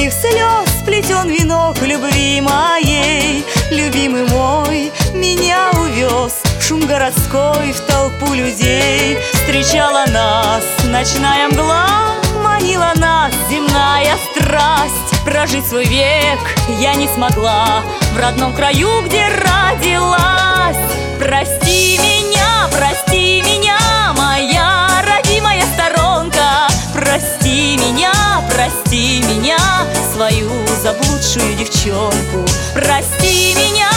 горьких слез сплетен венок любви моей. Любимый мой меня увез в шум городской, в толпу людей. Встречала нас ночная мгла, манила нас земная страсть. Прожить свой век я не смогла в родном краю, где родилась. Прости меня, моя родимая сторонка. Прости меня, свою заблудшую девчонку. Прости меня,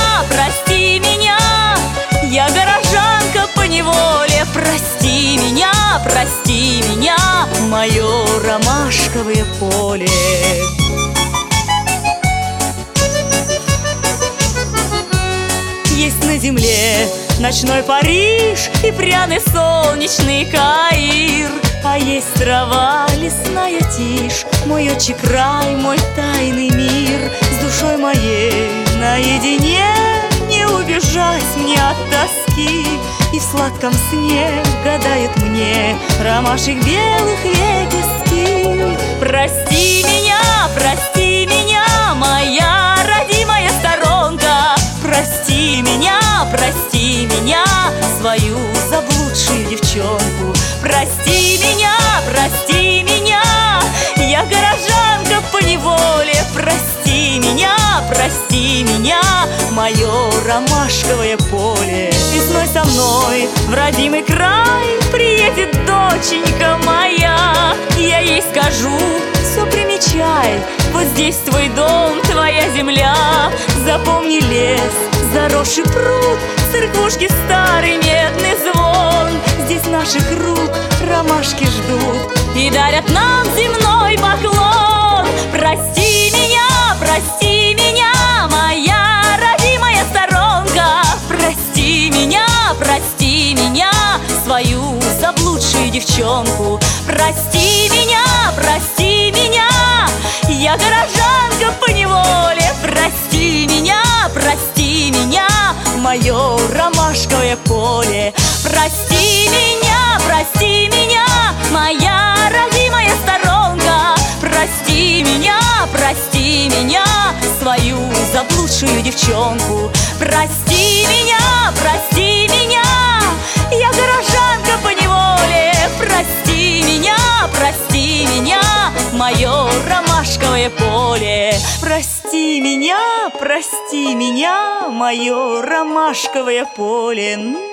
я горожанка поневоле. Прости меня, мое ромашковое поле. Есть на земле ночной Париж и пряный солнечный Каир. А есть трава, лесная тишь, мой отчий край, мой тайный мир. С душой моей наедине не убежать мне от тоски. И в сладком сне гадает мне ромашек белых лепестки. Прости меня, моя родимая сторонка. Прости меня, свою заблудшую девчонку. Прости меня, я горожанка поневоле. Прости меня, мое ромашковое поле. Весной со мной в родимый край приедет доченька моя. Я ей скажу: все примечай, вот здесь твой дом, твоя земля. Запомни лес, заросший пруд, церквушки, старый медный звон. Здесь наших рук ромашки ждут и дарят нам земной поклон. Прости меня, моя родимая сторонка. Прости меня, свою заблудшую девчонку. Прости меня, я горожанка поневоле. Прости меня, мое ромашковое поле. Прости меня, моя родимая сторонка. Прости меня, свою заблудшую девчонку. Прости меня, я горожанка поневоле. Прости меня, мое ромашковое поле. Прости меня, мое ромашковое поле.